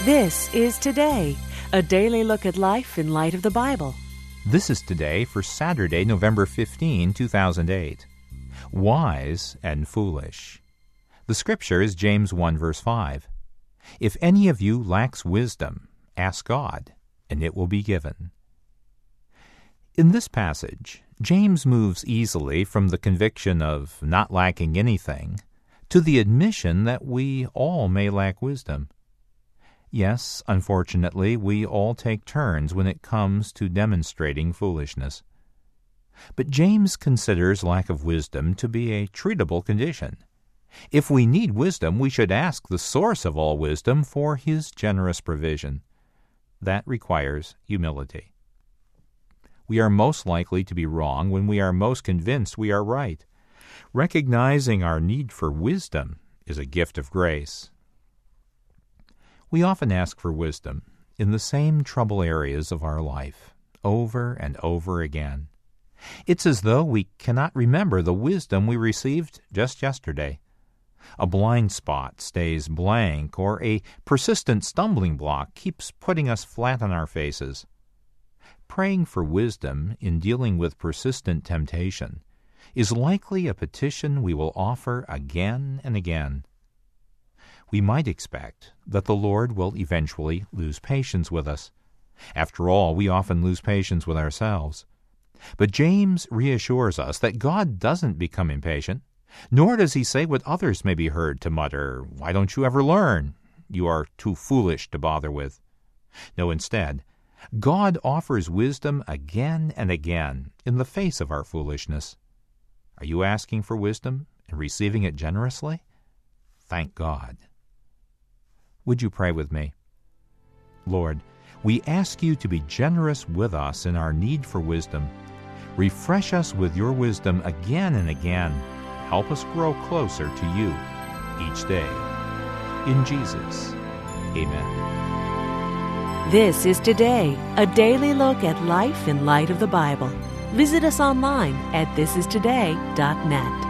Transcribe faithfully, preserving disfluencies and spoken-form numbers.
This is Today, a daily look at life in light of the Bible. This is Today for Saturday, November fifteenth, two thousand eight. Wise and foolish. The scripture is James one, verse five. If any of you lacks wisdom, ask God, and it will be given. In this passage, James moves easily from the conviction of not lacking anything to the admission that we all may lack wisdom. Yes, unfortunately, we all take turns when it comes to demonstrating foolishness. But James considers lack of wisdom to be a treatable condition. If we need wisdom, we should ask the source of all wisdom for his generous provision. That requires humility. We are most likely to be wrong when we are most convinced we are right. Recognizing our need for wisdom is a gift of grace. We often ask for wisdom in the same trouble areas of our life, over and over again. It's as though we cannot remember the wisdom we received just yesterday. A blind spot stays blank, or a persistent stumbling block keeps putting us flat on our faces. Praying for wisdom in dealing with persistent temptation is likely a petition we will offer again and again. We might expect that the Lord will eventually lose patience with us. After all, we often lose patience with ourselves. But James reassures us that God doesn't become impatient, nor does he say what others may be heard to mutter, "Why don't you ever learn? You are too foolish to bother with." No, instead, God offers wisdom again and again in the face of our foolishness. Are you asking for wisdom and receiving it generously? Thank God. Would you pray with me? Lord, we ask you to be generous with us in our need for wisdom. Refresh us with your wisdom again and again. Help us grow closer to you each day. In Jesus, amen. This is Today, a daily look at life in light of the Bible. Visit us online at this is today dot net.